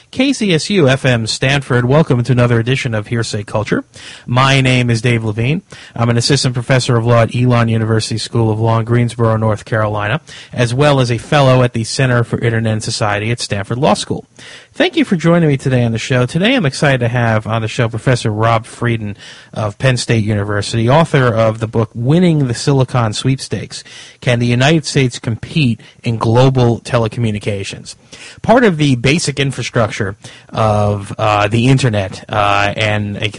KCSU FM Stanford. Welcome to another edition of Hearsay Culture. My name is Dave Levine. I'm an assistant professor of law at Elon University School of Law in Greensboro, North Carolina, as well as a fellow at the Center for Internet and Society at Stanford Law School. Thank you for joining me today on the show. Today I'm excited to have on the show Professor Rob Frieden of Penn State University, author of the book Winning the Silicon Sweepstakes: Can the United States Compete in Global Telecommunications? Part of the basic infrastructure of the Internet and a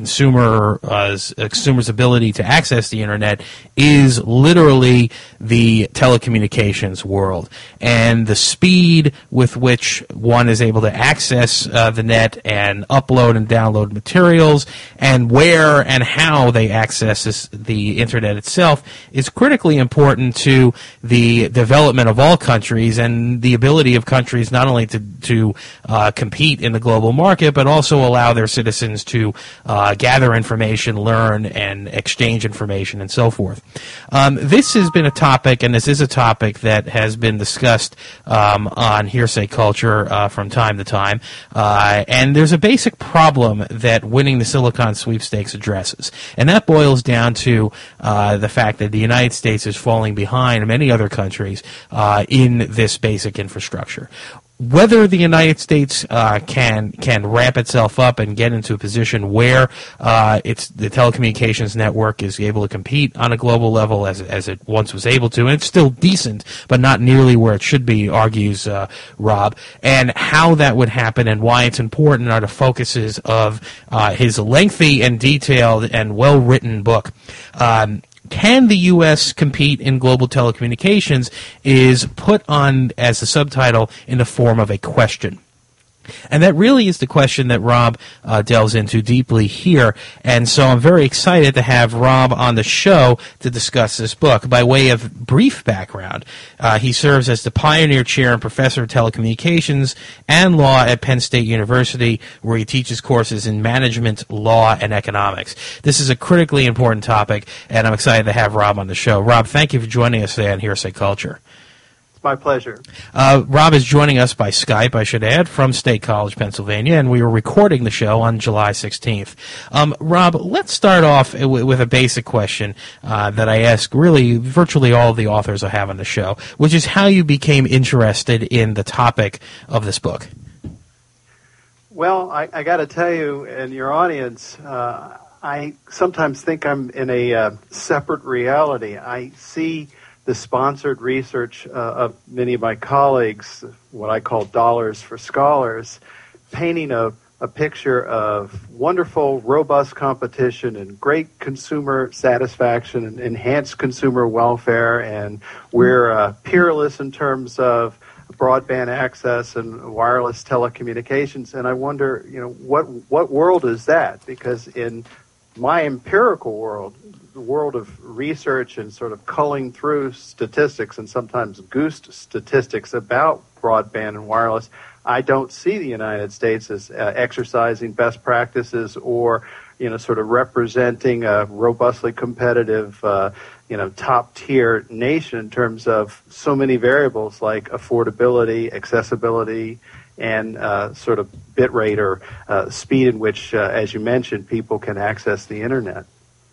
consumer's ability to access the Internet is literally the telecommunications world. And the speed with which one is able to access the net and upload and download materials, and where and how they access the Internet itself is critically important to the development of all countries and the ability of countries not only to compete in the global market, but also allow their citizens to gather information, learn, and exchange information, and so forth. This has been a topic, and this is a topic that has been discussed on Hearsay Culture from time to time. And there's a basic problem that Winning the Silicon Sweepstakes addresses, and that boils down to the fact that the United States is falling behind many other countries in this basic infrastructure. Whether the United States can ramp itself up and get into a position where the telecommunications network is able to compete on a global level as it once was able to, and it's still decent, but not nearly where it should be, argues Rob, and how that would happen and why it's important are the focuses of his lengthy and detailed and well-written book. Can the U.S. compete in global telecommunications is put on as a subtitle in the form of a question. And that really is the question that Rob delves into deeply here. And so I'm very excited to have Rob on the show to discuss this book. By way of brief background, he serves as the Pioneer Chair and Professor of Telecommunications and Law at Penn State University, where he teaches courses in management, law, and economics. This is a critically important topic, and I'm excited to have Rob on the show. Rob, thank you for joining us today on Hearsay Culture. My pleasure. Rob is joining us by Skype, I should add, from State College, Pennsylvania, and we were recording the show on July 16th. Rob, let's start off with a basic question that I ask really virtually all of the authors I have on the show, which is how you became interested in the topic of this book. Well, I got to tell you and your audience, I sometimes think I'm in a separate reality. I see the sponsored research of many of my colleagues, what I call dollars for scholars, painting a picture of wonderful, robust competition and great consumer satisfaction and enhanced consumer welfare, and we're peerless in terms of broadband access and wireless telecommunications. And I wonder, what world is that? Because in my empirical world, the world of research and sort of culling through statistics and sometimes goose statistics about broadband and wireless, I don't see the United States as exercising best practices or, sort of representing a robustly competitive, top-tier nation in terms of so many variables like affordability, accessibility, and sort of bit rate or speed in which, as you mentioned, people can access the Internet.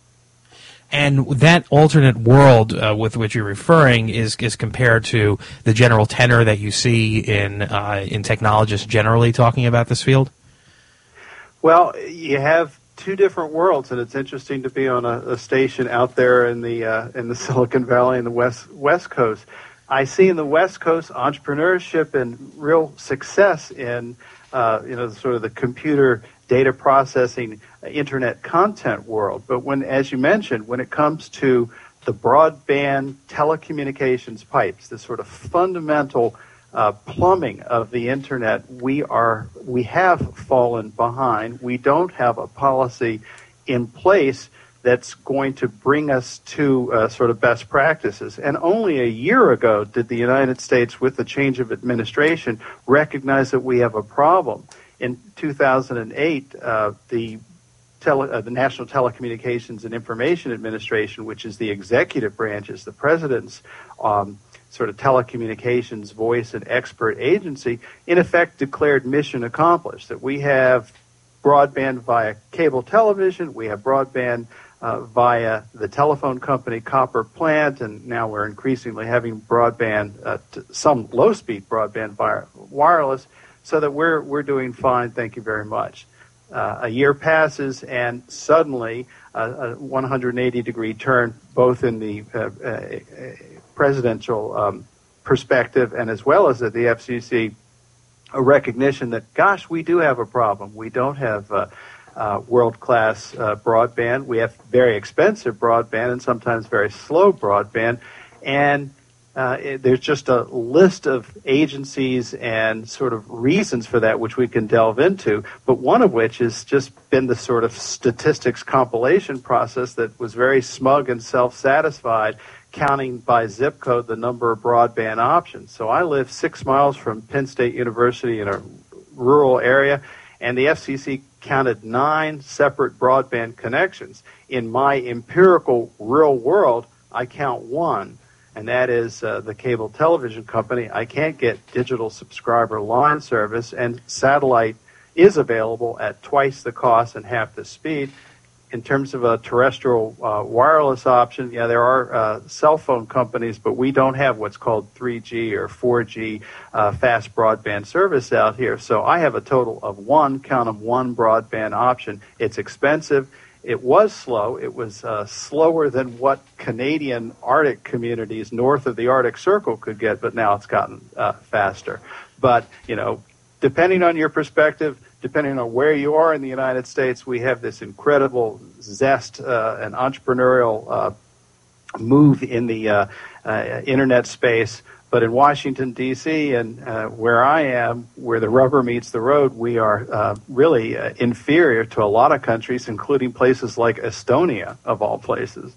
And that alternate world with which you're referring is compared to the general tenor that you see in technologists generally talking about this field? Well, you have two different worlds, and it's interesting to be on a station out there in the Silicon Valley and the West Coast. I see in the West Coast entrepreneurship and real success in sort of the computer data processing, internet content world. But as you mentioned, when it comes to the broadband telecommunications pipes, the sort of fundamental plumbing of the internet, we have fallen behind. We don't have a policy in place that's going to bring us to sort of best practices. And only a year ago did the United States, with the change of administration, recognize that we have a problem. In 2008, the National Telecommunications and Information Administration, which is the executive branch, is the president's sort of telecommunications voice and expert agency, in effect declared mission accomplished, that we have broadband via cable television, we have broadband via the telephone company copper plant, and now we're increasingly having broadband, some low-speed broadband via wireless, so that we're doing fine, thank you very much. A year passes, and suddenly a 180-degree turn, both in the presidential perspective and as well as at the FCC, a recognition that, gosh, we do have a problem. We don't have world-class broadband. We have very expensive broadband and sometimes very slow broadband. And there's just a list of agencies and sort of reasons for that which we can delve into, but one of which has just been the sort of statistics compilation process that was very smug and self-satisfied, counting by zip code the number of broadband options. So I live 6 miles from Penn State University in a rural area, and the FCC counted 9 separate broadband connections. In my empirical real world, I count 1. And that is the cable television company. I can't get digital subscriber line service, and satellite is available at twice the cost and half the speed. In terms of a terrestrial wireless option, yeah, there are cell phone companies, but we don't have what's called 3G or 4G fast broadband service out here. So I have a total of 1 broadband option. It's expensive. It was slow. It was slower than what Canadian Arctic communities north of the Arctic Circle could get, but now it's gotten faster. But, depending on your perspective, depending on where you are in the United States, we have this incredible zest and entrepreneurial move in the internet space. But in Washington, D.C., and where I am, where the rubber meets the road, we are really inferior to a lot of countries, including places like Estonia, of all places.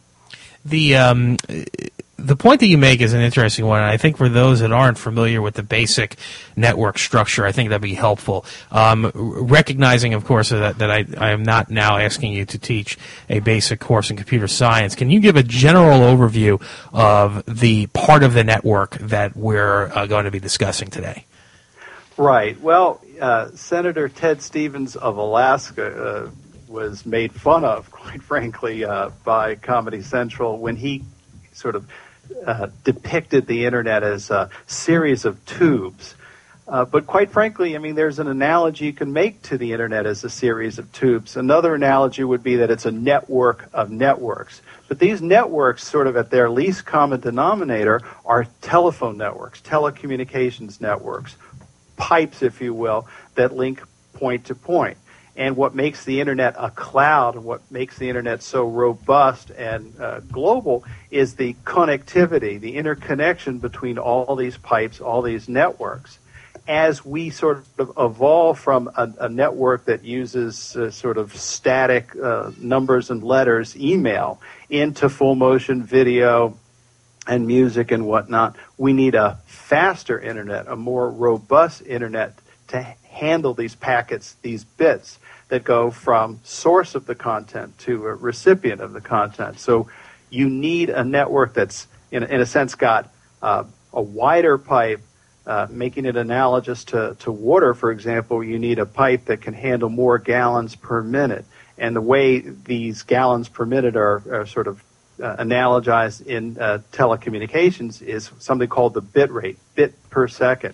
The point that you make is an interesting one, and I think for those that aren't familiar with the basic network structure, I think that'd be helpful. Recognizing, of course, that I am not now asking you to teach a basic course in computer science, can you give a general overview of the part of the network that we're going to be discussing today? Right. Well, Senator Ted Stevens of Alaska was made fun of, quite frankly, by Comedy Central when he sort of depicted the internet as a series of tubes. But quite frankly, there's an analogy you can make to the internet as a series of tubes. Another analogy would be that it's a network of networks. But these networks, sort of at their least common denominator, are telephone networks, telecommunications networks, pipes, if you will, that link point to point. And what makes the internet a cloud and what makes the internet so robust and global is the connectivity, the interconnection between all these pipes, all these networks. As we sort of evolve from a network that uses sort of static numbers and letters, email, into full motion video and music and whatnot, we need a faster internet, a more robust internet to handle these packets, these bits that go from source of the content to a recipient of the content. So you need a network that's, in a sense, got a wider pipe, making it analogous to water, for example. You need a pipe that can handle more gallons per minute. And the way these gallons per minute are sort of analogized in telecommunications is something called the bit rate, bits per second.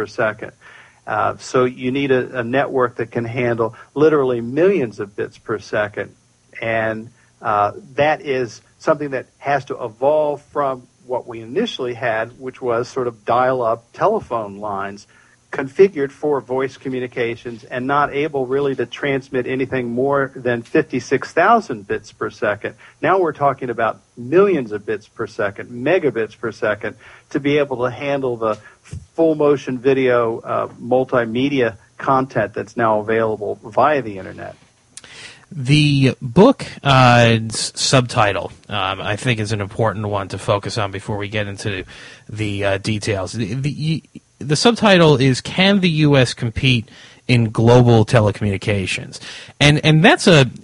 So you need a network that can handle literally millions of bits per second. And that is something that has to evolve from what we initially had, which was sort of dial-up telephone lines configured for voice communications and not able really to transmit anything more than 56,000 bits per second. Now we're talking about millions of bits per second, megabits per second, to be able to handle the full motion video multimedia content that's now available via the internet. The book subtitle, I think, is an important one to focus on before we get into the details. The subtitle is, "Can the U.S. Compete in global telecommunications. And that's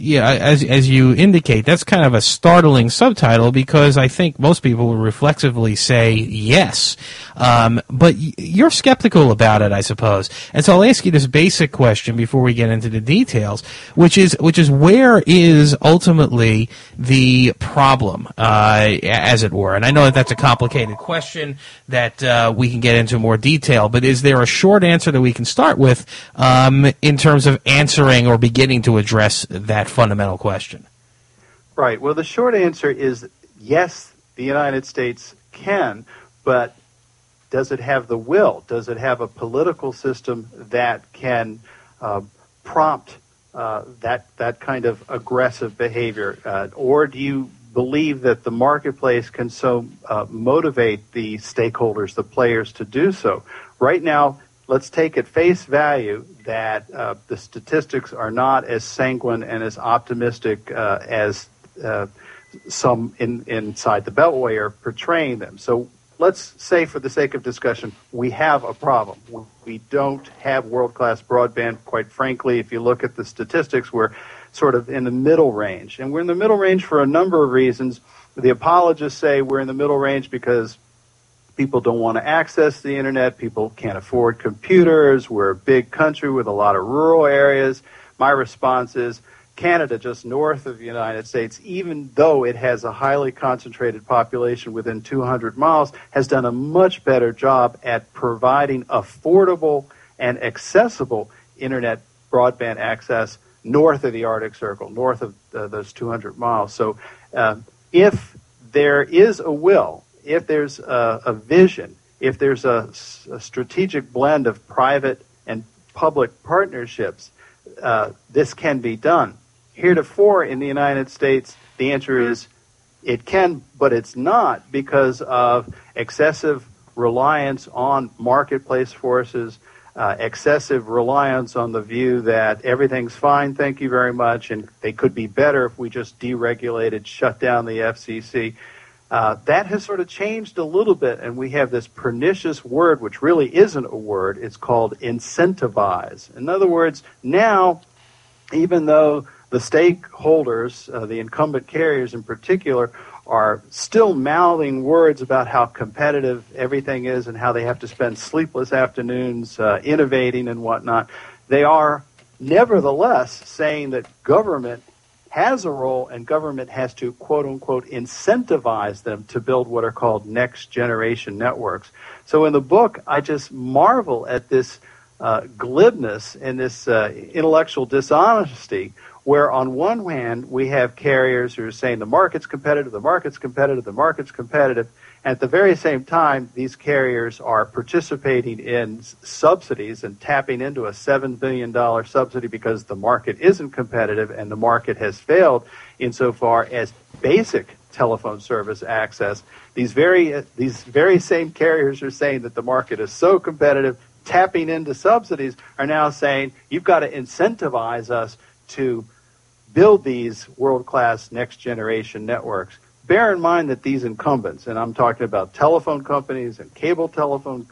as you indicate, that's kind of a startling subtitle, because I think most people will reflexively say yes. But you're skeptical about it, I suppose. And so I'll ask you this basic question before we get into the details, which is where is ultimately the problem, as it were? And I know that that's a complicated question that we can get into more detail, but is there a short answer that we can start with in terms of answering or beginning to address that fundamental question? Right. Well, the short answer is yes, the United States can, but does it have the will? Does it have a political system that can prompt that kind of aggressive behavior? Or do you believe that the marketplace can so motivate the stakeholders, the players, to do so? Right now, let's take at face value that the statistics are not as sanguine and as optimistic as some inside the Beltway are portraying them. So let's say, for the sake of discussion, we have a problem. We don't have world-class broadband. Quite frankly, if you look at the statistics, we're sort of in the middle range. And we're in the middle range for a number of reasons. The apologists say we're in the middle range because people don't want to access the internet. People can't afford computers. We're a big country with a lot of rural areas. My response is Canada, just north of the United States, even though it has a highly concentrated population within 200 miles, has done a much better job at providing affordable and accessible internet broadband access north of the Arctic Circle, north of those 200 miles. So if there is a will, if there's a vision, if there's a strategic blend of private and public partnerships, this can be done. Heretofore in the United States, the answer is it can, but it's not, because of excessive reliance on marketplace forces, excessive reliance on the view that everything's fine, thank you very much, and they could be better if we just deregulated, shut down the FCC. That has sort of changed a little bit, and we have this pernicious word, which really isn't a word. It's called incentivize. In other words, now, even though the stakeholders, the incumbent carriers in particular, are still mouthing words about how competitive everything is and how they have to spend sleepless afternoons innovating and whatnot, they are nevertheless saying that government has a role, and government has to, quote-unquote, incentivize them to build what are called next-generation networks. So in the book, I just marvel at this glibness and this intellectual dishonesty, where on one hand we have carriers who are saying the market's competitive, the market's competitive, the market's competitive, and at the very same time these carriers are participating in subsidies and tapping into a $7 billion subsidy because the market isn't competitive and the market has failed insofar as basic telephone service access. These very same carriers are saying that the market is so competitive, tapping into subsidies, are now saying you've got to incentivize us to build these world-class next-generation networks. Bear in mind that these incumbents, and I'm talking about telephone companies and cable television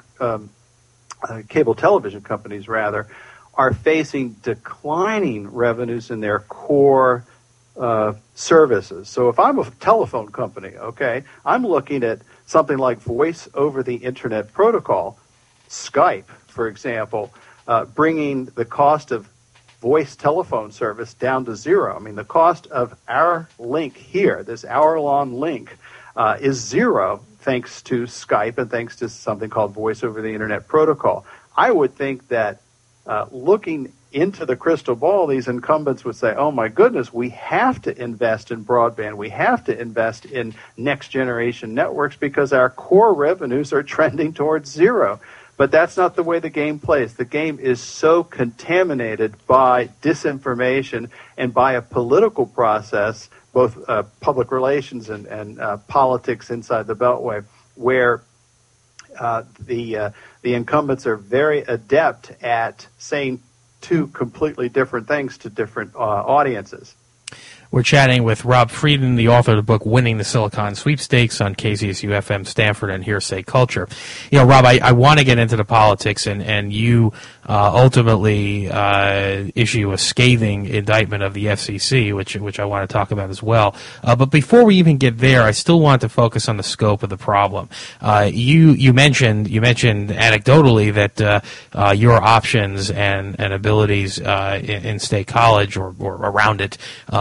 companies, rather, are facing declining revenues in their core services. So if I'm a telephone company, okay, I'm looking at something like voice over the internet protocol, Skype, for example, bringing the cost of voice telephone service down to zero. I mean, the cost of our link here, this hour-long link, is zero thanks to Skype and thanks to something called voice over the internet protocol. I would think that looking into the crystal ball, these incumbents would say, oh my goodness, we have to invest in broadband. We have to invest in next-generation networks because our core revenues are trending towards zero. But that's not the way the game plays. The game is so contaminated by disinformation and by a political process, both public relations and politics inside the Beltway, where the incumbents are very adept at saying two completely different things to different audiences. We're chatting with Rob Frieden, the author of the book Winning the Silicon Sweepstakes on KZSU FM Stanford and Hearsay Culture. You know, Rob, I want to get into the politics, and you ultimately issue a scathing indictment of the FCC, which I want to talk about as well. But before we even get there, I still want to focus on the scope of the problem. You mentioned anecdotally that your options and abilities in State College or around it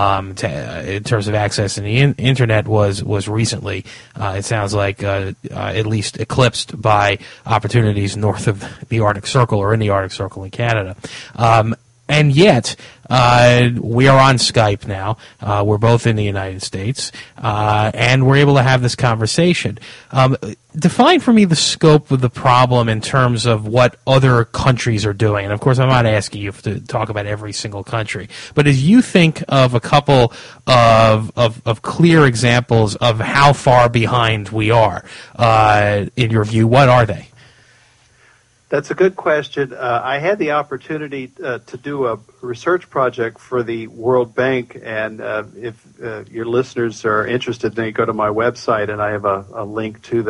in terms of access to the internet was recently, it sounds like, at least eclipsed by opportunities north of the Arctic Circle or in the Arctic Circle in Canada. And yet, we are on Skype now. We're both in the United States, and we're able to have this conversation. Define for me the scope of the problem in terms of what other countries are doing. And, of course, I'm not asking you to talk about every single country. But as you think of a couple of clear examples of how far behind we are, in your view, what are they? That's a good question. I had the opportunity to do a research project for the World Bank, and if your listeners are interested, then you go to my website, and I have a link to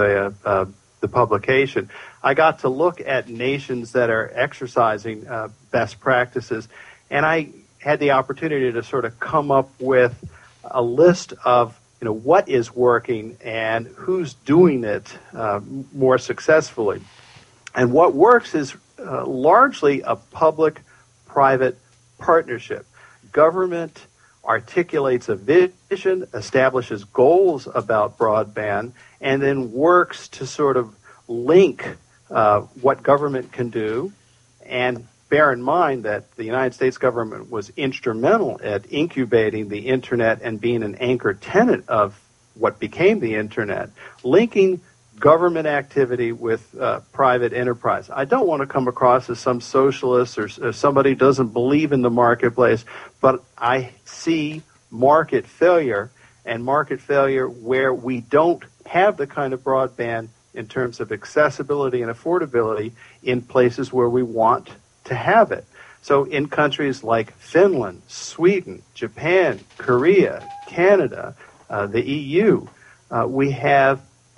the publication. I got to look at nations that are exercising best practices, and I had the opportunity to sort of come up with a list of what is working and who's doing it more successfully. And what works is largely a public-private partnership. Government articulates a vision, establishes goals about broadband, and then works to sort of link what government can do. And bear in mind that the United States government was instrumental at incubating the Internet and being an anchor tenant of what became the Internet, linking government activity with private enterprise. I don't want to come across as some socialist or somebody who doesn't believe in the marketplace, but I see market failure, and market failure where we don't have the kind of broadband in terms of accessibility and affordability in places where we want to have it. So in countries like Finland, Sweden, Japan, Korea, Canada, the EU, we have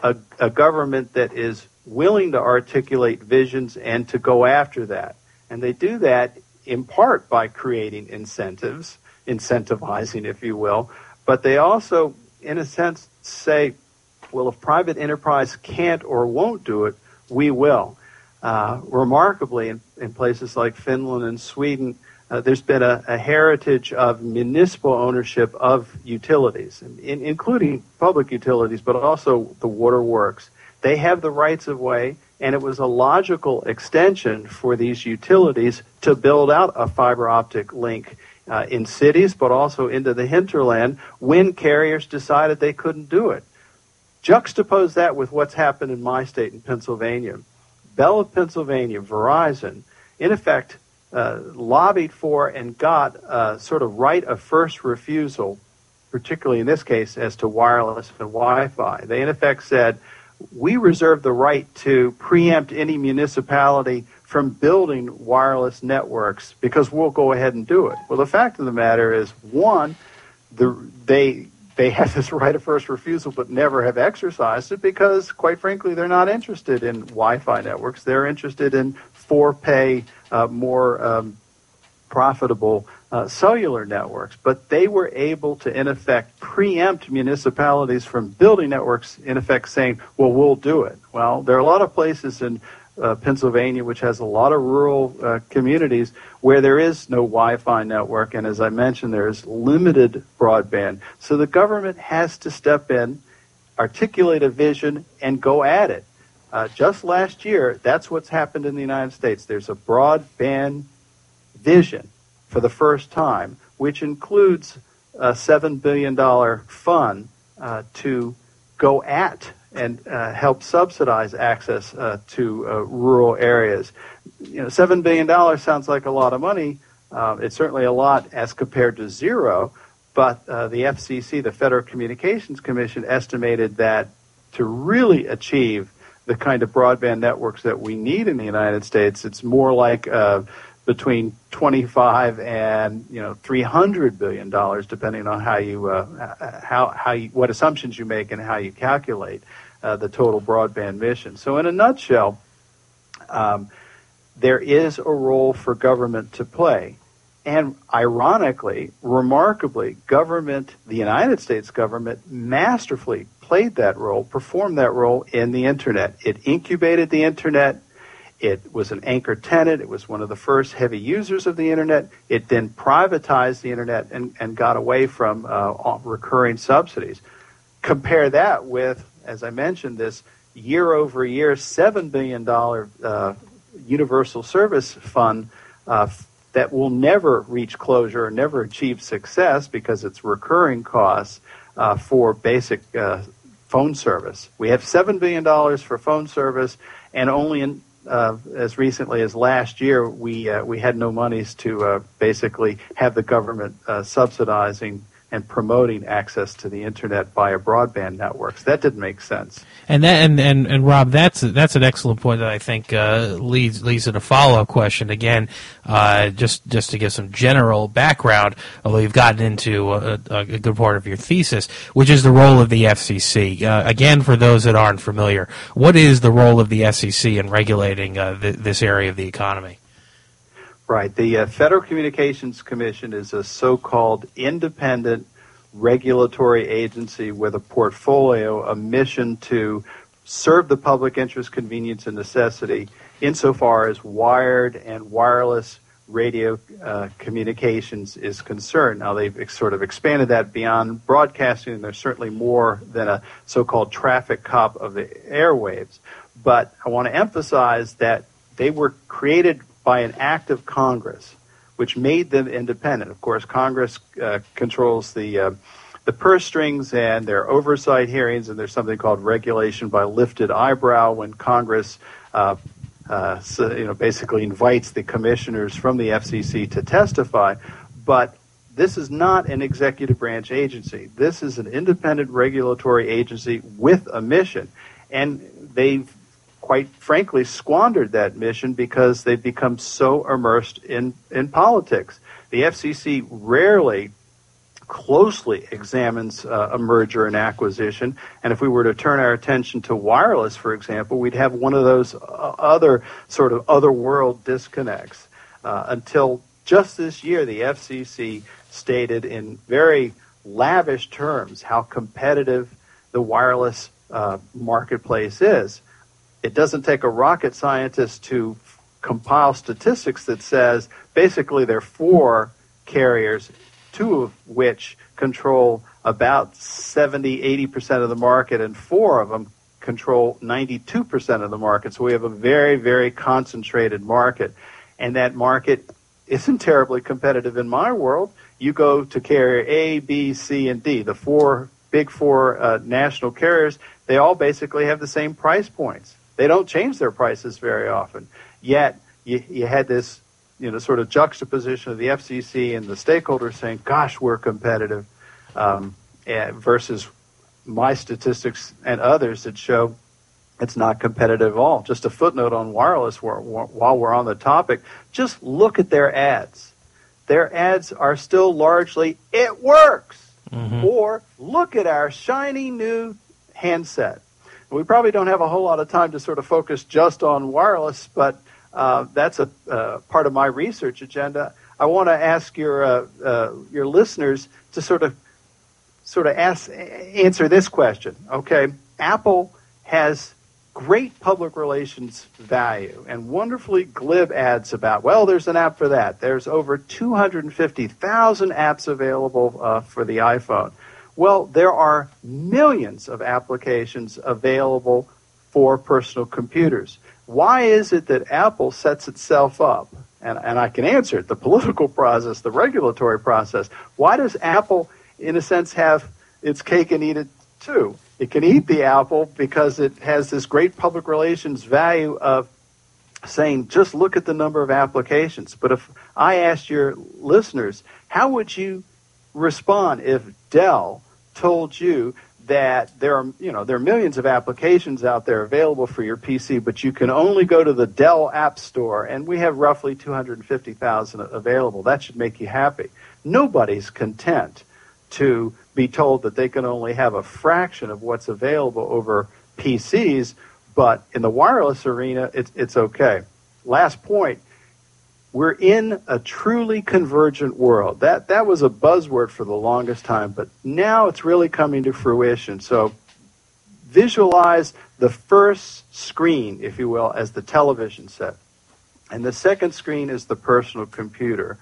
a government that is willing to articulate visions and to go after that. And they do that in part by creating incentives, incentivizing, if you will, but they also, in a sense, say, well, if private enterprise can't or won't do it, we will. Remarkably, in places like Finland and Sweden, there's been a heritage of municipal ownership of utilities, including public utilities, but also the waterworks. They have the rights of way, and it was a logical extension for these utilities to build out a fiber optic link in cities, but also into the hinterland when carriers decided they couldn't do it. Juxtapose that with what's happened in my state in Pennsylvania. Bell of Pennsylvania, Verizon, in effect, lobbied for and got sort of right of first refusal, particularly in this case as to wireless and Wi-Fi. They in effect said, we reserve the right to preempt any municipality from building wireless networks because we'll go ahead and do it. Well, the fact of the matter is, one, they have this right of first refusal but never have exercised it because, quite frankly, they're not interested in Wi-Fi networks. They're interested in for-pay, more profitable cellular networks. But they were able to, in effect, preempt municipalities from building networks, in effect saying, well, we'll do it. Well, there are a lot of places in Pennsylvania, which has a lot of rural communities where there is no Wi-Fi network. And as I mentioned, there is limited broadband. So the government has to step in, articulate a vision, and go at it. Just last year, that's what's happened in the United States. There's a broadband vision for the first time, which includes a $7 billion fund to go at and help subsidize access to rural areas. $7 billion sounds like a lot of money. It's certainly a lot as compared to zero, but the FCC, the Federal Communications Commission, estimated that to really achieve the kind of broadband networks that we need in the United States, it's more like between 25 and $300 billion, depending on how you what assumptions you make and how you calculate the total broadband mission. So, in a nutshell, there is a role for government to play. And ironically, remarkably, the United States government masterfully played that role, performed that role in the Internet. It incubated the Internet. It was an anchor tenant. It was one of the first heavy users of the Internet. It then privatized the Internet and got away from recurring subsidies. Compare that with, as I mentioned, this year-over-year $7 billion universal service fund that will never reach closure or never achieve success because it's recurring costs for basic phone service. We have $7 billion for phone service, and only as recently as last year, we had no monies to basically have the government subsidizing and promoting access to the Internet via broadband networks. That didn't make sense. And Rob, that's an excellent point that I think leads to the follow-up question. Again, just to give some general background, although you've gotten into a good part of your thesis, which is the role of the FCC. Again, for those that aren't familiar, what is the role of the FCC in regulating this area of the economy? Right. The Federal Communications Commission is a so-called independent regulatory agency with a portfolio, a mission to serve the public interest, convenience, and necessity insofar as wired and wireless radio communications is concerned. Now, they've sort of expanded that beyond broadcasting, and they're certainly more than a so-called traffic cop of the airwaves. But I want to emphasize that they were created by an act of Congress, which made them independent. Of course, Congress controls the purse strings and their oversight hearings, and there's something called regulation by lifted eyebrow when Congress basically invites the commissioners from the FCC to testify. But this is not an executive branch agency. This is an independent regulatory agency with a mission, and they've quite frankly squandered that mission because they've become so immersed in politics. The FCC rarely closely examines a merger and acquisition, and if we were to turn our attention to wireless, for example, we'd have one of those other sort of otherworld disconnects. Until just this year, the FCC stated in very lavish terms how competitive the wireless marketplace is. It doesn't take a rocket scientist to compile statistics that says basically there are 4 carriers, 2 of which control about 70-80% of the market, and 4 of them control 92% of the market. So we have a very, very concentrated market, and that market isn't terribly competitive in my world. You go to carrier A, B, C, and D, the big four national carriers, they all basically have the same price points. They don't change their prices very often. Yet you had this, sort of juxtaposition of the FCC and the stakeholders saying, "Gosh, we're competitive," versus my statistics and others that show it's not competitive at all. Just a footnote on wireless while we're on the topic. Just look at their ads. Their ads are still largely "it works," or "look at our shiny new handset." We probably don't have a whole lot of time to sort of focus just on wireless, but that's a part of my research agenda. I want to ask your listeners to sort of answer this question. Okay, Apple has great public relations value and wonderfully glib ads about, well, there's an app for that. There's over 250,000 apps available for the iPhone. Well, there are millions of applications available for personal computers. Why is it that Apple sets itself up? And I can answer it, the political process, the regulatory process. Why does Apple, in a sense, have its cake and eat it too? It can eat the apple because it has this great public relations value of saying, just look at the number of applications. But if I asked your listeners, how would you respond if Dell told you that there are millions of applications out there available for your PC, but you can only go to the Dell App Store, and we have roughly 250,000 available. That should make you happy. Nobody's content to be told that they can only have a fraction of what's available over PCs, but in the wireless arena, it's okay. Last point. We're in a truly convergent world. That was a buzzword for the longest time, but now it's really coming to fruition. So visualize the first screen, if you will, as the television set. And the second screen is the personal computer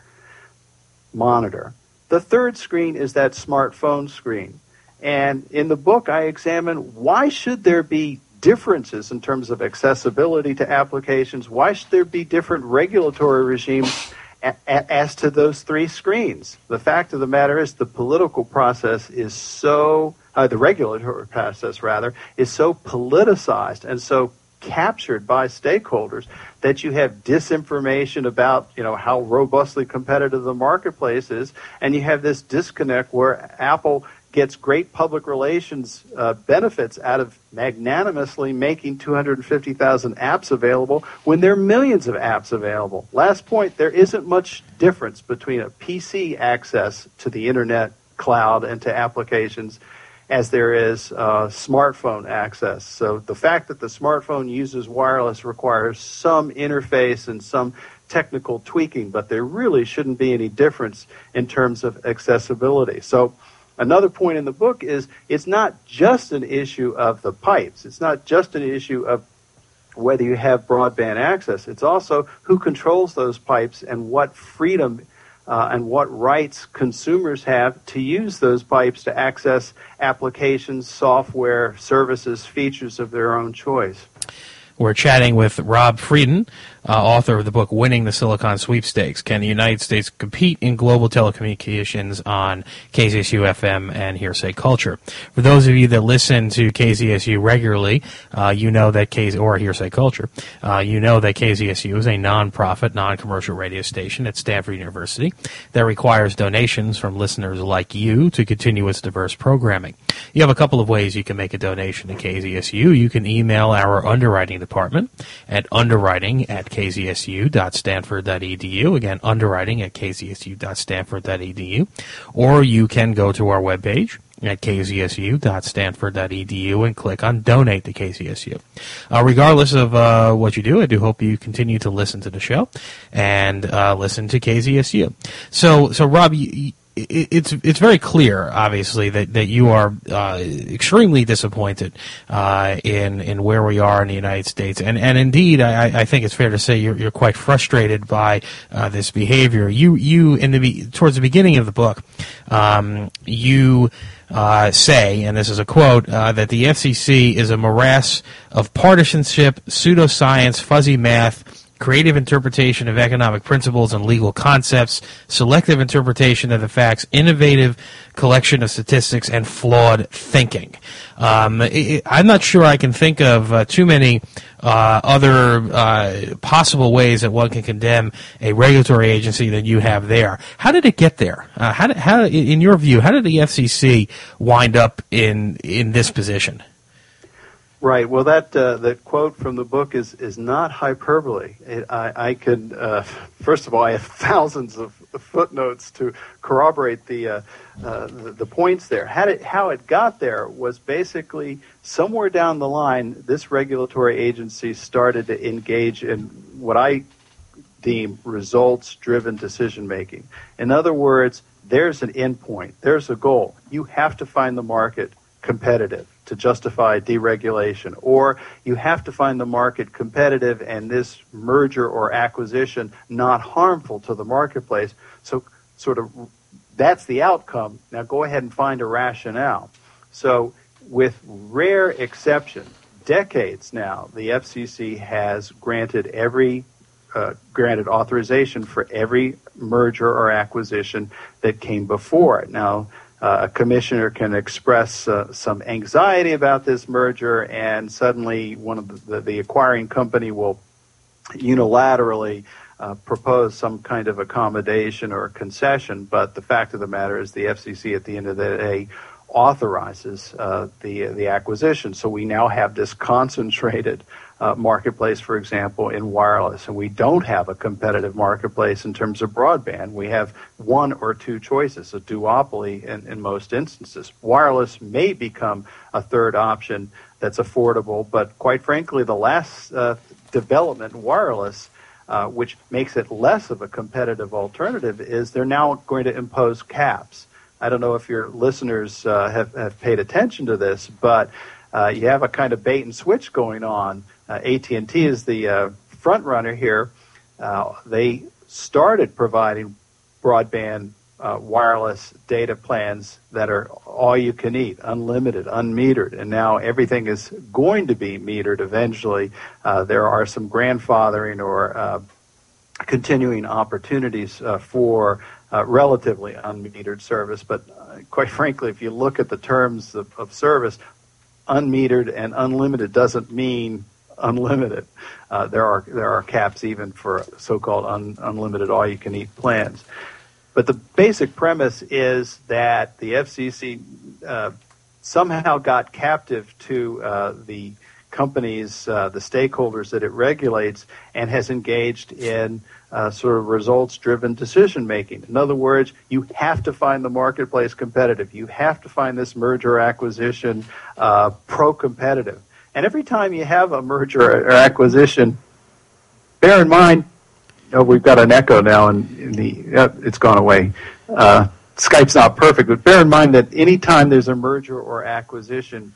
monitor. The third screen is that smartphone screen. And in the book, I examine why should there be differences in terms of accessibility to applications. Why should there be different regulatory regimes as to those three screens? The fact of the matter is the political process is the regulatory process rather, is so politicized and so captured by stakeholders that you have disinformation about, how robustly competitive the marketplace is, and you have this disconnect where Apple gets great public relations benefits out of magnanimously making 250,000 apps available when there are millions of apps available. Last point, there isn't much difference between a PC access to the internet, cloud, and to applications as there is smartphone access. So the fact that the smartphone uses wireless requires some interface and some technical tweaking, but there really shouldn't be any difference in terms of accessibility. So another point in the book is it's not just an issue of the pipes. It's not just an issue of whether you have broadband access. It's also who controls those pipes and what freedom and what rights consumers have to use those pipes to access applications, software, services, features of their own choice. We're chatting with Rob Frieden, author of the book Winning the Silicon Sweepstakes. Can the United States compete in global telecommunications on KZSU-FM and Hearsay Culture? For those of you that listen to KZSU regularly, you know that Hearsay Culture, you know that KZSU is a non-profit, non-commercial radio station at Stanford University that requires donations from listeners like you to continue its diverse programming. You have a couple of ways you can make a donation to KZSU. You can email our underwriting department at underwriting@kzsu.stanford.edu. Again, underwriting@kzsu.stanford.edu. Or you can go to our webpage at kzsu.stanford.edu and click on Donate to KZSU. Regardless of what you do, I do hope you continue to listen to the show and listen to KZSU. So Rob, it's very clear, obviously, that you are extremely disappointed in where we are in the United States, and indeed, I think it's fair to say you're quite frustrated by this behavior. You towards the beginning of the book, you say, and this is a quote, that the FCC is a morass of partisanship, pseudoscience, fuzzy math, creative interpretation of economic principles and legal concepts, selective interpretation of the facts, innovative collection of statistics, and flawed thinking. I'm not sure I can think of too many other possible ways that one can condemn a regulatory agency than you have there. How did it get there? How, in your view, how did the FCC wind up in this position? Right. Well, that quote from the book is not hyperbole. I could first of all, I have thousands of footnotes to corroborate the points there. How it got there was basically somewhere down the line, this regulatory agency started to engage in what I deem results-driven decision-making. In other words, there's an endpoint. There's a goal. You have to find the market competitive to justify deregulation, or you have to find the market competitive and this merger or acquisition not harmful to the marketplace. So sort of that's the outcome. Now go ahead and find a rationale. So with rare exception, decades now, the FCC has granted authorization for every merger or acquisition that came before it. Now, a commissioner can express some anxiety about this merger, and suddenly one of the acquiring company will unilaterally propose some kind of accommodation or concession. But the fact of the matter is the FCC, at the end of the day, authorizes the acquisition. So we now have this concentrated marketplace, for example, in wireless, and we don't have a competitive marketplace in terms of broadband. We have one or two choices, a duopoly in most instances. Wireless may become a third option that's affordable, but quite frankly, the last development in wireless, which makes it less of a competitive alternative, is they're now going to impose caps. I don't know if your listeners have paid attention to this, but you have a kind of bait and switch going on. AT&T is the front runner here. They started providing broadband wireless data plans that are all you can eat, unlimited, unmetered, and now everything is going to be metered eventually. There are some grandfathering or continuing opportunities for relatively unmetered service, but quite frankly, if you look at the terms of service, unmetered and unlimited doesn't mean unlimited. There are caps even for so-called unlimited all-you-can-eat plans. But the basic premise is that the FCC somehow got captive to the companies, the stakeholders that it regulates, and has engaged in sort of results-driven decision-making. In other words, you have to find the marketplace competitive. You have to find this merger acquisition pro-competitive. And every time you have a merger or acquisition, bear in mind, we've got an echo now, and it's gone away. Skype's not perfect, but bear in mind that any time there's a merger or acquisition,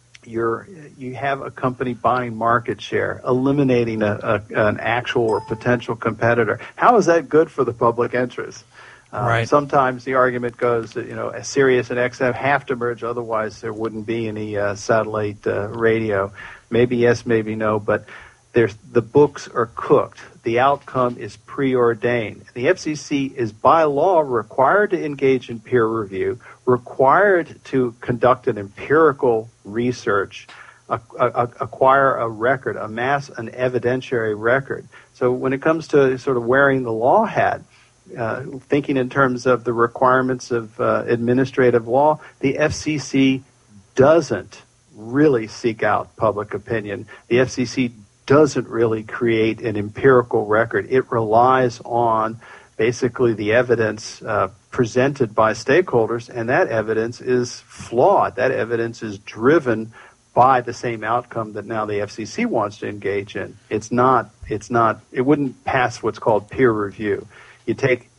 you have a company buying market share, eliminating an actual or potential competitor. How is that good for the public interest? Right. Sometimes the argument goes that Sirius and XM have to merge, otherwise there wouldn't be any satellite radio. Maybe yes, maybe no, but the books are cooked. The outcome is preordained. The FCC is by law required to engage in peer review, required to conduct an empirical research, acquire a record, amass an evidentiary record. So when it comes to sort of wearing the law hat, thinking in terms of the requirements of administrative law, the FCC doesn't really seek out public opinion. The FCC doesn't really create an empirical record. It relies on basically the evidence presented by stakeholders, and that evidence is flawed. That evidence is driven by the same outcome that now the FCC wants to engage in. It wouldn't pass what's called peer review. You take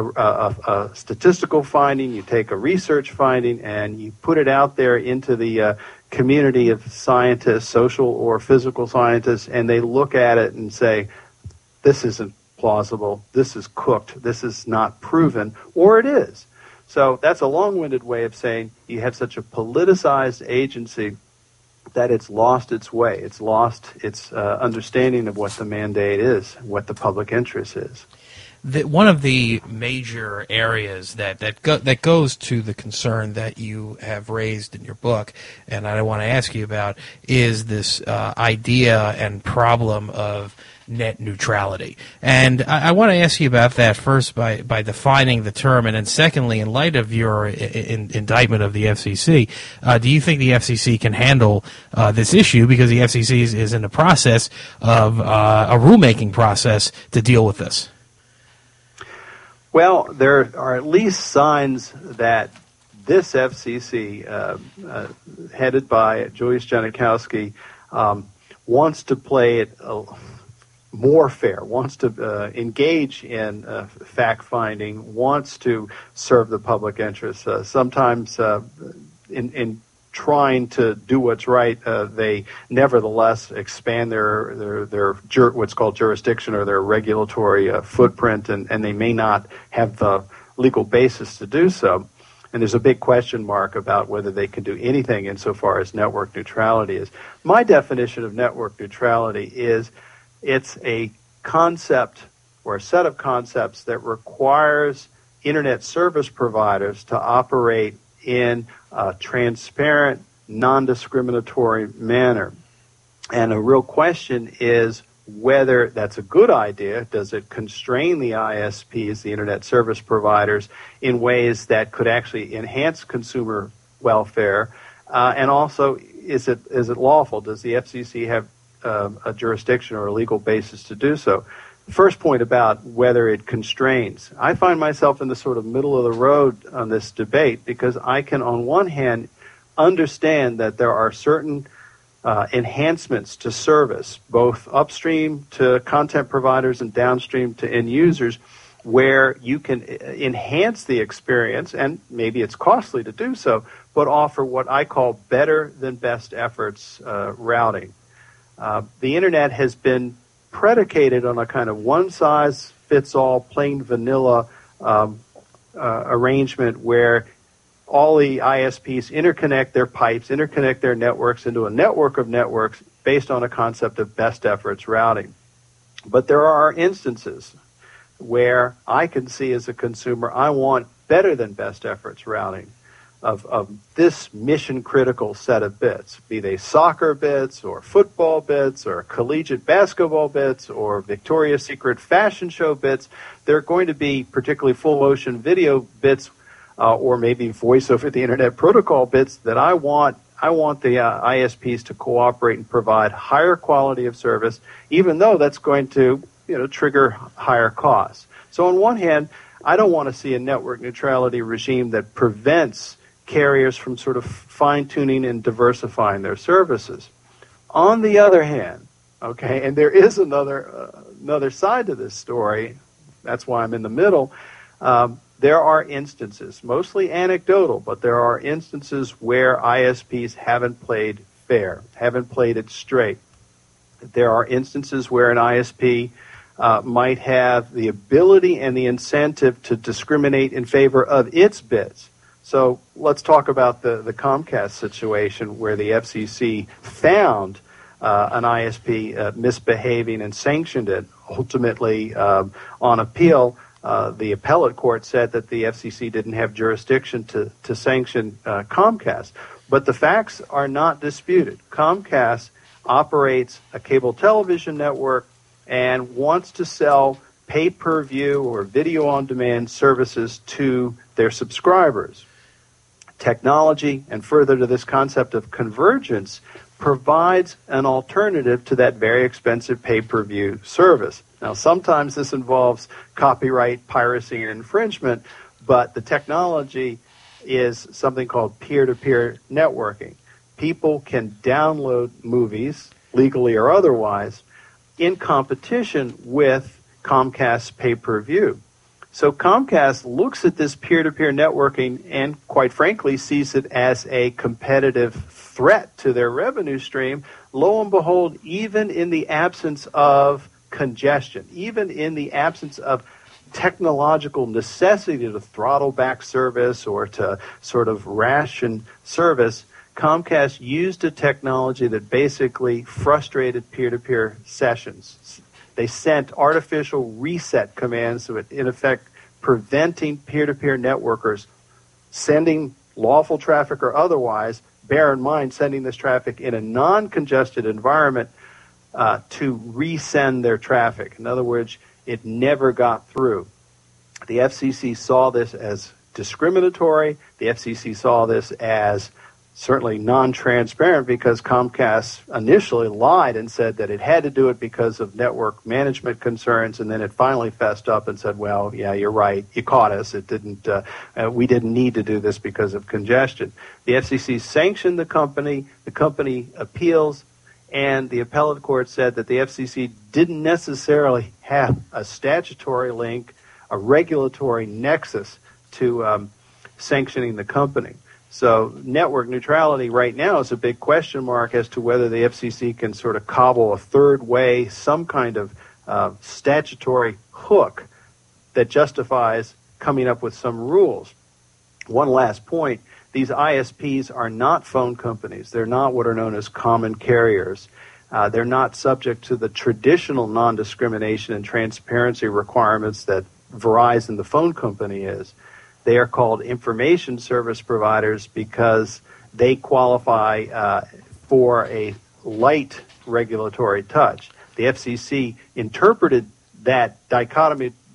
a statistical finding, you take a research finding, and you put it out there into the community of scientists, social or physical scientists, and they look at it and say, this isn't plausible, this is cooked, this is not proven, or it is. So that's a long-winded way of saying you have such a politicized agency that it's lost its way. It's lost its understanding of what the mandate is, what the public interest is. One of the major areas that goes to the concern that you have raised in your book, and I want to ask you about, is this idea and problem of net neutrality. And I want to ask you about that first by defining the term, and then secondly, in light of your indictment of the FCC, do you think the FCC can handle this issue? Because the FCC is in the process of a rulemaking process to deal with this. Well, there are at least signs that this FCC, headed by Julius Genachowski, wants to play it more fair, wants to engage in fact-finding, wants to serve the public interest. Sometimes in trying to do what's right, they nevertheless expand their what's called jurisdiction or their regulatory footprint, and they may not have the legal basis to do so. And there's a big question mark about whether they can do anything insofar as network neutrality is. My definition of network neutrality is it's a concept or a set of concepts that requires internet service providers to operate in a transparent, non-discriminatory manner. And a real question is whether that's a good idea. Does it constrain the ISPs, the internet service providers, in ways that could actually enhance consumer welfare, and also is it lawful? Does the FCC have a jurisdiction or a legal basis to do so? First point about whether it constrains. I find myself in the sort of middle of the road on this debate because I can, on one hand, understand that there are certain enhancements to service, both upstream to content providers and downstream to end users, where you can enhance the experience, and maybe it's costly to do so, but offer what I call better than best efforts routing. The Internet has been predicated on a kind of one-size-fits-all, plain vanilla arrangement where all the ISPs interconnect their pipes, interconnect their networks into a network of networks based on a concept of best efforts routing. But there are instances where I can see as a consumer, I want better than best efforts routing of this mission-critical set of bits, be they soccer bits or football bits or collegiate basketball bits or Victoria's Secret fashion show bits. They're going to be particularly full-motion video bits or maybe voice over the Internet protocol bits that I want the ISPs to cooperate and provide higher quality of service, even though that's going to trigger higher costs. So on one hand, I don't want to see a network neutrality regime that prevents carriers from sort of fine-tuning and diversifying their services. On the other hand, okay, and there is another side to this story, that's why I'm in the middle, there are instances, mostly anecdotal, but there are instances where ISPs haven't played fair, haven't played it straight. There are instances where an ISP might have the ability and the incentive to discriminate in favor of its bits. So let's talk about the Comcast situation where the FCC found an ISP misbehaving and sanctioned it. Ultimately, on appeal, the appellate court said that the FCC didn't have jurisdiction to sanction Comcast. But the facts are not disputed. Comcast operates a cable television network and wants to sell pay-per-view or video-on-demand services to their subscribers. Technology, and further to this concept of convergence, provides an alternative to that very expensive pay-per-view service. Now, sometimes this involves copyright, piracy, and infringement, but the technology is something called peer-to-peer networking. People can download movies, legally or otherwise, in competition with Comcast pay-per-view. So Comcast looks at this peer-to-peer networking and, quite frankly, sees it as a competitive threat to their revenue stream. Lo and behold, even in the absence of congestion, even in the absence of technological necessity to throttle back service or to sort of ration service, Comcast used a technology that basically frustrated peer-to-peer sessions. They sent artificial reset commands, so in effect preventing peer-to-peer networkers sending lawful traffic or otherwise, bear in mind sending this traffic in a non-congested environment to resend their traffic. In other words, it never got through. The FCC saw this as discriminatory. The FCC saw this as certainly non-transparent because Comcast initially lied and said that it had to do it because of network management concerns, and then it finally fessed up and said, well, yeah, you're right, you caught us. It didn't. We didn't need to do this because of congestion. The FCC sanctioned the company appeals, and the appellate court said that the FCC didn't necessarily have a statutory link, a regulatory nexus to sanctioning the company. So network neutrality right now is a big question mark as to whether the FCC can sort of cobble a third way, some kind of statutory hook that justifies coming up with some rules. One last point, these ISPs are not phone companies. They're not what are known as common carriers. They're not subject to the traditional non-discrimination and transparency requirements that Verizon, the phone company, is. They are called information service providers because they qualify for a light regulatory touch. The FCC interpreted that dichotomy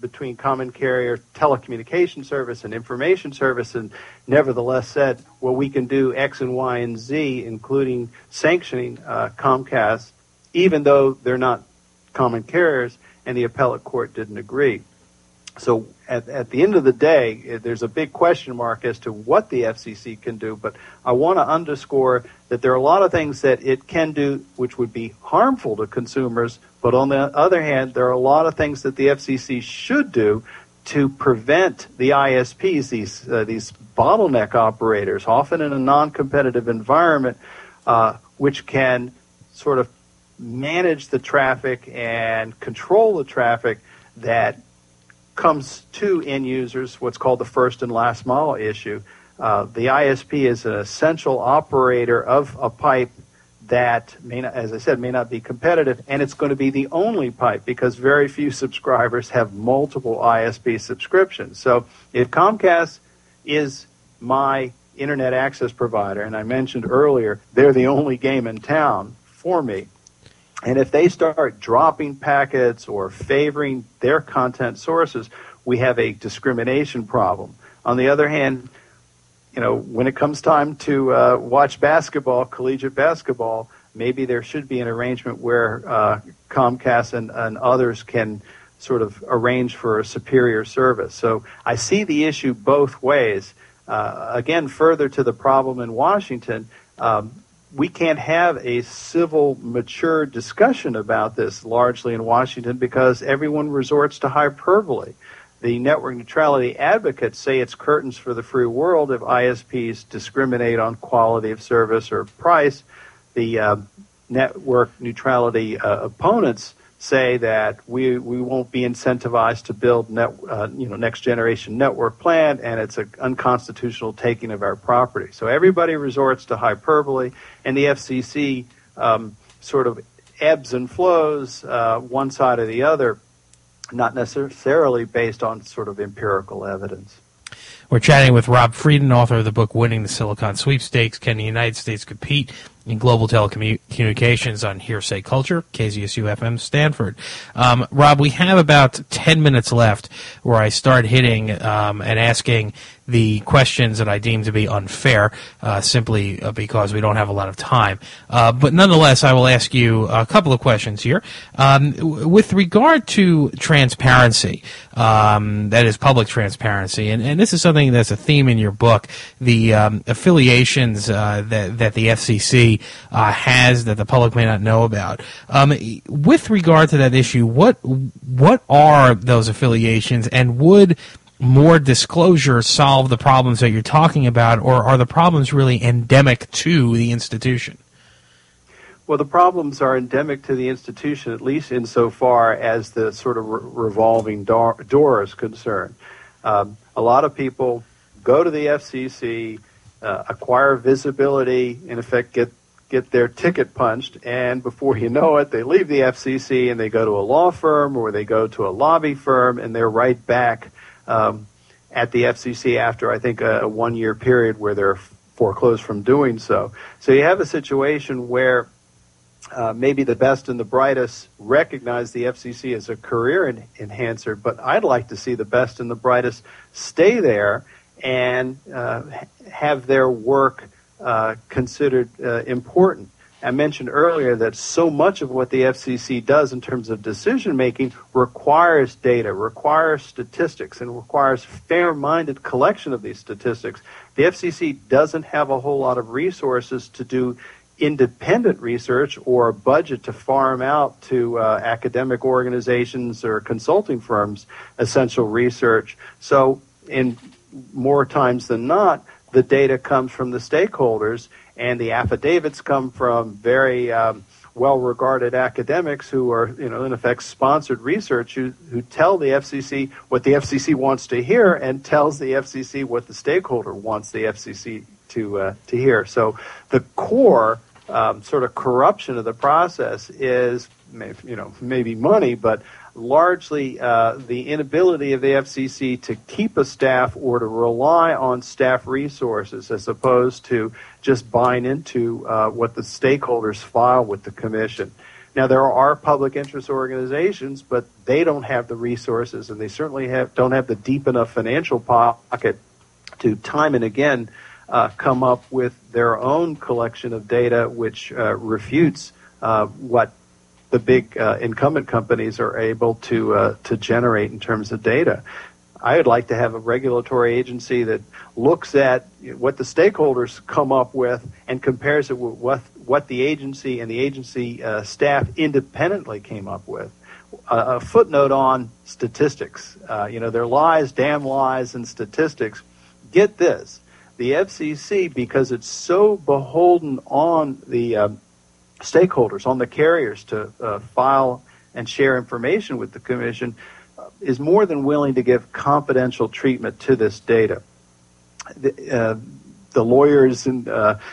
between common carrier telecommunication service and information service, and nevertheless said, well, we can do X and Y and Z, including sanctioning Comcast, even though they're not common carriers, and the appellate court didn't agree. So at the end of the day, there's a big question mark as to what the FCC can do, but I want to underscore that there are a lot of things that it can do which would be harmful to consumers, but on the other hand, there are a lot of things that the FCC should do to prevent the ISPs, these bottleneck operators, often in a non-competitive environment, which can sort of manage the traffic and control the traffic that comes to end users, what's called the first and last mile issue. The ISP is an essential operator of a pipe that, as I said, may not be competitive, and it's going to be the only pipe because very few subscribers have multiple ISP subscriptions. So if Comcast is my internet access provider, and I mentioned earlier, they're the only game in town for me, and if they start dropping packets or favoring their content sources, we have a discrimination problem. On the other hand, when it comes time to watch basketball, collegiate basketball, maybe there should be an arrangement where Comcast and others can sort of arrange for a superior service. So I see the issue both ways. Again, further to the problem in Washington, we can't have a civil, mature discussion about this largely in Washington because everyone resorts to hyperbole. The network neutrality advocates say it's curtains for the free world if ISPs discriminate on quality of service or price. The network neutrality opponents say that we won't be incentivized to build next generation network plan, and it's an unconstitutional taking of our property. So everybody resorts to hyperbole, and the FCC sort of ebbs and flows one side or the other, not necessarily based on sort of empirical evidence. We're chatting with Rob Frieden, author of the book Winning the Silicon Sweepstakes, Can the United States Compete in Global Telecommunications on Hearsay Culture, KZSU-FM Stanford. Rob, we have about 10 minutes left where I start hitting and asking the questions that I deem to be unfair, simply because we don't have a lot of time. But nonetheless, I will ask you a couple of questions here. With regard to transparency, that is public transparency, and this is something that's a theme in your book, the affiliations that the FCC has that the public may not know about. With regard to that issue, what are those affiliations, and would more disclosure solve the problems that you're talking about, or are the problems really endemic to the institution? Well, the problems are endemic to the institution, at least insofar as the sort of revolving door is concerned. A lot of people go to the FCC, acquire visibility, in effect get their ticket punched, and before you know it, they leave the FCC and they go to a law firm or they go to a lobby firm, and they're right back at the FCC after, I think, a 1-year period where they're foreclosed from doing so. So you have a situation where maybe the best and the brightest recognize the FCC as a career enhancer, but I'd like to see the best and the brightest stay there and have their work considered important. I mentioned earlier that so much of what the FCC does in terms of decision-making requires data, requires statistics, and requires fair-minded collection of these statistics. The FCC doesn't have a whole lot of resources to do independent research or a budget to farm out to academic organizations or consulting firms essential research. So in more times than not, the data comes from the stakeholders, and the affidavits come from very well-regarded academics who are, in effect, sponsored research who tell the FCC what the FCC wants to hear and tells the FCC what the stakeholder wants the FCC to hear. So the core sort of corruption of the process is, maybe money, but largely the inability of the FCC to keep a staff or to rely on staff resources as opposed to just buying into what the stakeholders file with the commission. Now, there are public interest organizations, but they don't have the resources, and they certainly don't have the deep enough financial pocket to time and again come up with their own collection of data which refutes what the big incumbent companies are able to generate in terms of data. I would like to have a regulatory agency that looks at what the stakeholders come up with and compares it with what the agency and the agency staff independently came up with. A footnote on statistics. There are lies, damn lies, and statistics. Get this. The FCC, because it's so beholden on the stakeholders, on the carriers to file and share information with the Commission, is more than willing to give confidential treatment to this data. The lawyers and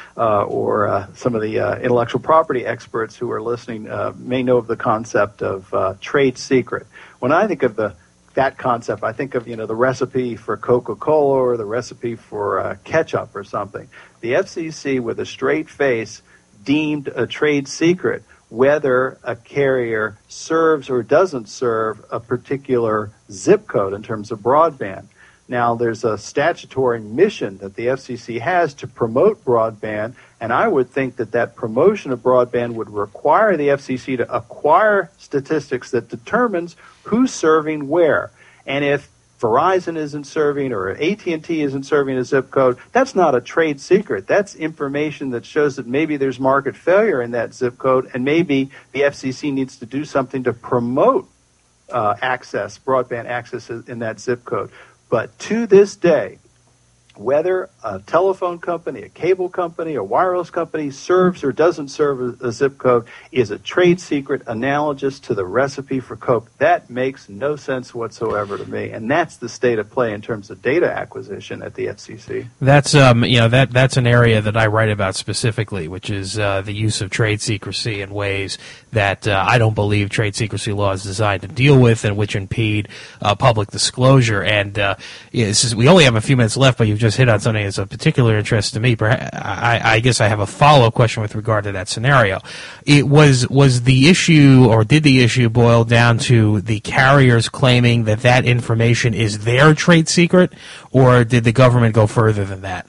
or some of the intellectual property experts who are listening may know of the concept of trade secret. When I think of that concept, I think of the recipe for Coca-Cola or the recipe for ketchup or something. The FCC, with a straight face, deemed a trade secret whether a carrier serves or doesn't serve a particular zip code in terms of broadband. Now, there's a statutory mission that the FCC has to promote broadband, and I would think that promotion of broadband would require the FCC to acquire statistics that determines who's serving where. And if Verizon isn't serving or AT&T isn't serving a zip code, that's not a trade secret. That's information that shows that maybe there's market failure in that zip code, and maybe the FCC needs to do something to promote broadband access in that zip code. But to this day, whether a telephone company, a cable company, a wireless company serves or doesn't serve a zip code is a trade secret analogous to the recipe for Coke. That makes no sense whatsoever to me, and that's the state of play in terms of data acquisition at the FCC. That's that's an area that I write about specifically, which is the use of trade secrecy in ways that I don't believe trade secrecy law is designed to deal with, and which impede public disclosure. And we only have a few minutes left, but you've just hit on something that's of particular interest to me. I guess I have a follow-up question with regard to that scenario. It was the issue, or did the issue boil down to the carriers claiming that information is their trade secret, or did the government go further than that?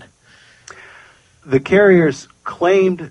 The carriers claimed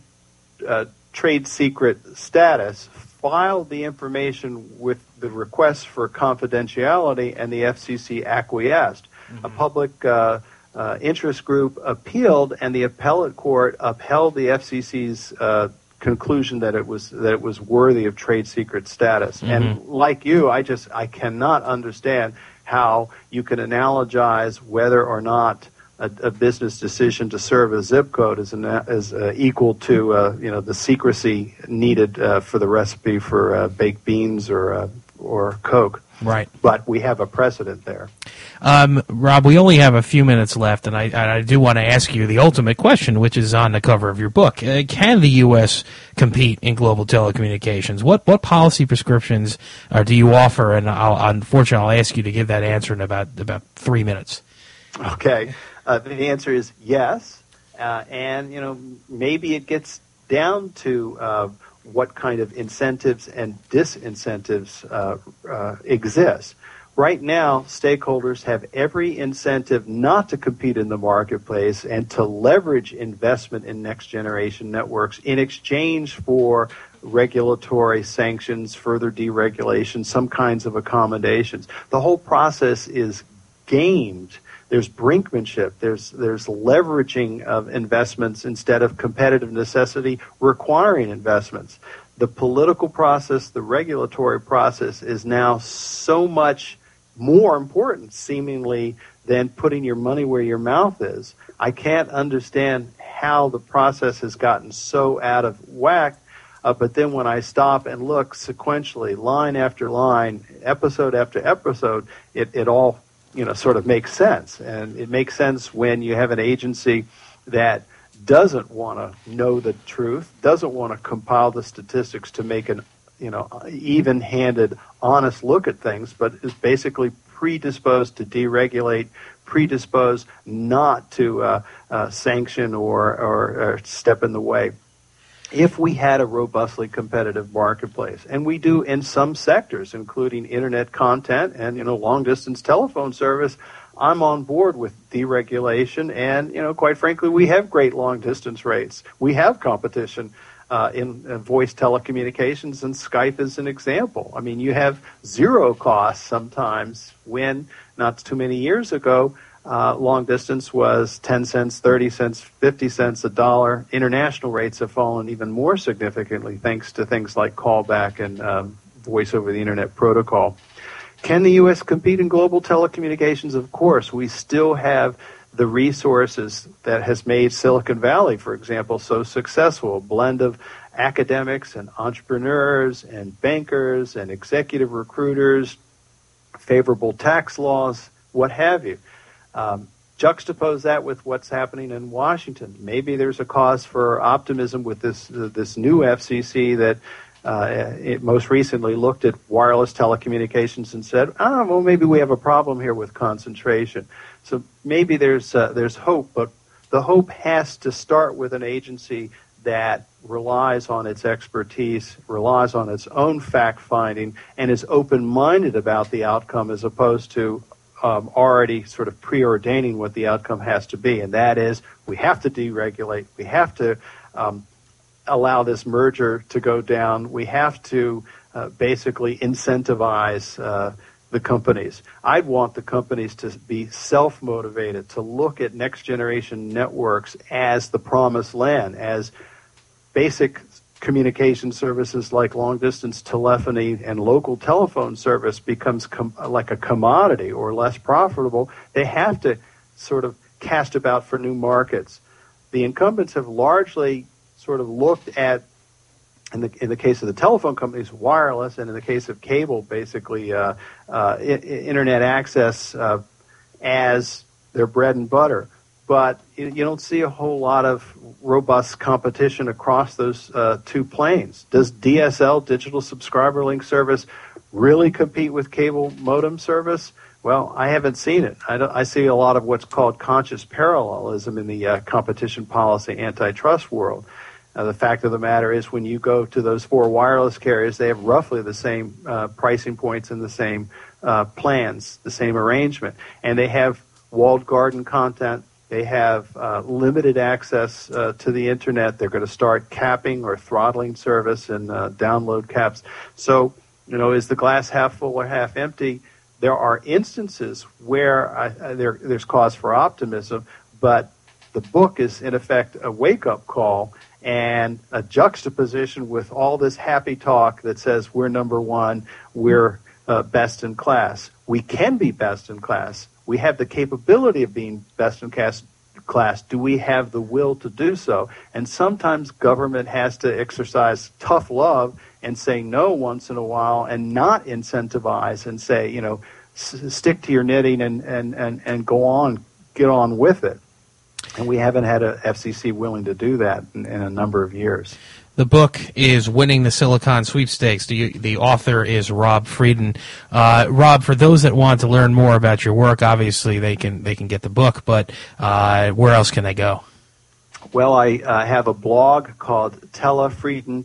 trade secret status, filed the information with the request for confidentiality, and the FCC acquiesced. Mm-hmm. A public interest group appealed, and the appellate court upheld the FCC's conclusion that it was worthy of trade secret status. Mm-hmm. And like you, I cannot understand how you can analogize whether or not a business decision to serve a zip code is equal to the secrecy needed for the recipe for baked beans or Coke. Right. But we have a precedent there. Rob, we only have a few minutes left, and I do want to ask you the ultimate question, which is on the cover of your book. Can the U.S. compete in global telecommunications? What policy prescriptions do you offer? And unfortunately, I'll ask you to give that answer in about 3 minutes. Okay. The answer is yes. And, maybe it gets down to what kind of incentives and disincentives exist. Right now, stakeholders have every incentive not to compete in the marketplace and to leverage investment in next-generation networks in exchange for regulatory sanctions, further deregulation, some kinds of accommodations. The whole process is gamed. There's brinkmanship. There's leveraging of investments instead of competitive necessity requiring investments. The political process, the regulatory process is now so much more important, seemingly, than putting your money where your mouth is. I can't understand how the process has gotten so out of whack, but then when I stop and look sequentially, line after line, episode after episode, it all sort of makes sense. And it makes sense when you have an agency that doesn't want to know the truth, doesn't want to compile the statistics to make an even-handed, honest look at things, but is basically predisposed to deregulate, predisposed not to sanction or step in the way. if we had a robustly competitive marketplace, and we do in some sectors, including internet content and long-distance telephone service, I'm on board with deregulation, and quite frankly, we have great long-distance rates. We have competition in voice telecommunications, and Skype is an example. I mean, you have zero costs sometimes when, not too many years ago, long distance was 10 cents, 30 cents, 50 cents, $1. International rates have fallen even more significantly thanks to things like callback and voice over the internet protocol. Can the U.S. compete in global telecommunications? Of course. We still have the resources that has made Silicon Valley, for example, so successful. A blend of academics and entrepreneurs and bankers and executive recruiters, favorable tax laws, what have you. Juxtapose that with what's happening in Washington. Maybe there's a cause for optimism with this new FCC that it most recently looked at wireless telecommunications and said, well, maybe we have a problem here with concentration. So maybe there's hope, but the hope has to start with an agency that relies on its expertise, relies on its own fact-finding, and is open-minded about the outcome as opposed to already sort of preordaining what the outcome has to be. And that is, we have to deregulate. We have to allow this merger to go down. We have to basically incentivize the companies. I'd want the companies to be self-motivated, to look at next-generation networks as the promised land, as basic communication services like long-distance telephony and local telephone service becomes like a commodity or less profitable. They have to sort of cast about for new markets. The incumbents have largely sort of looked at, in the case of the telephone companies, wireless, and in the case of cable, basically internet access as their bread and butter. But you don't see a whole lot of robust competition across those two planes. Does DSL, digital subscriber link service, really compete with cable modem service? Well, I haven't seen it. I see a lot of what's called conscious parallelism in the competition policy antitrust world. The fact of the matter is, when you go to those four wireless carriers, they have roughly the same pricing points and the same plans, the same arrangement. And they have walled garden content. They have limited access to the Internet. They're going to start capping or throttling service and download caps. So, is the glass half full or half empty? There are instances where there's cause for optimism, but the book is, in effect, a wake-up call and a juxtaposition with all this happy talk that says we're number one, we're best in class. We can be best in class. We have the capability of being best in class. Do we have the will to do so? And sometimes government has to exercise tough love and say no once in a while and not incentivize and say, stick to your knitting and go on, get on with it. And we haven't had a FCC willing to do that in a number of years. The book is Winning the Silicon Sweepstakes. The author is Rob Frieden. Rob, for those that want to learn more about your work, obviously they can get the book, but where else can they go? Well, I have a blog called Telefrieden,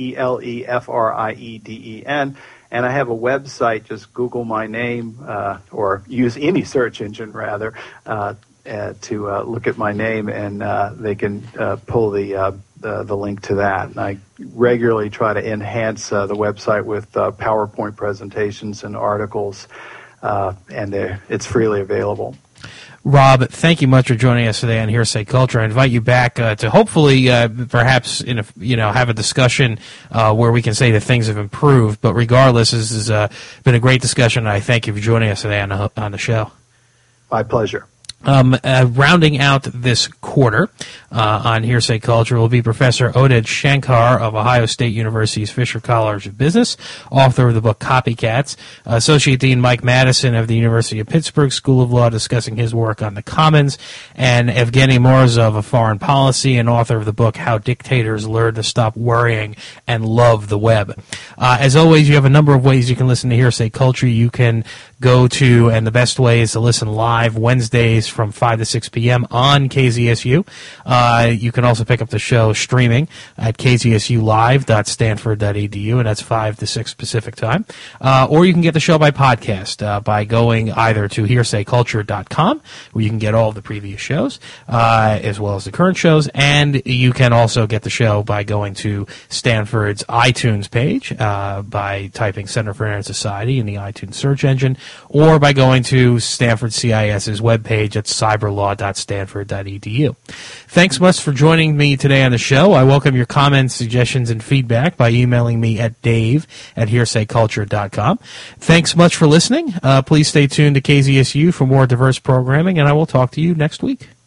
Telefrieden, and I have a website. Just Google my name or use any search engine, rather, to look at my name, and they can pull the link to that. And I regularly try to enhance the website with PowerPoint presentations and articles, and it's freely available. Rob, thank you much for joining us today on Hearsay Culture. I invite you back to hopefully, perhaps, have a discussion where we can say that things have improved. But regardless, this has been a great discussion, and I thank you for joining us today on the show. My pleasure. Rounding out this quarter on Hearsay Culture will be Professor Oded Shankar of Ohio State University's Fisher College of Business, author of the book Copycats, Associate Dean Mike Madison of the University of Pittsburgh School of Law discussing his work on the Commons, and Evgeny Morozov of Foreign Policy and author of the book How Dictators Learn to Stop Worrying and Love the Web. As always, you have a number of ways you can listen to Hearsay Culture. You can go to, and the best way is to listen live Wednesdays from 5 to 6 p.m. on KZSU. You can also pick up the show streaming at kzsulive.stanford.edu, and that's 5 to 6 Pacific time. Or you can get the show by podcast by going either to hearsayculture.com, where you can get all of the previous shows, as well as the current shows, and you can also get the show by going to Stanford's iTunes page by typing Center for Internet Society in the iTunes search engine, or by going to Stanford CIS's webpage at cyberlaw.stanford.edu. Thanks much for joining me today on the show. I welcome your comments, suggestions, and feedback by emailing me at dave@hearsayculture.com. Thanks much for listening. Please stay tuned to KZSU for more diverse programming, and I will talk to you next week.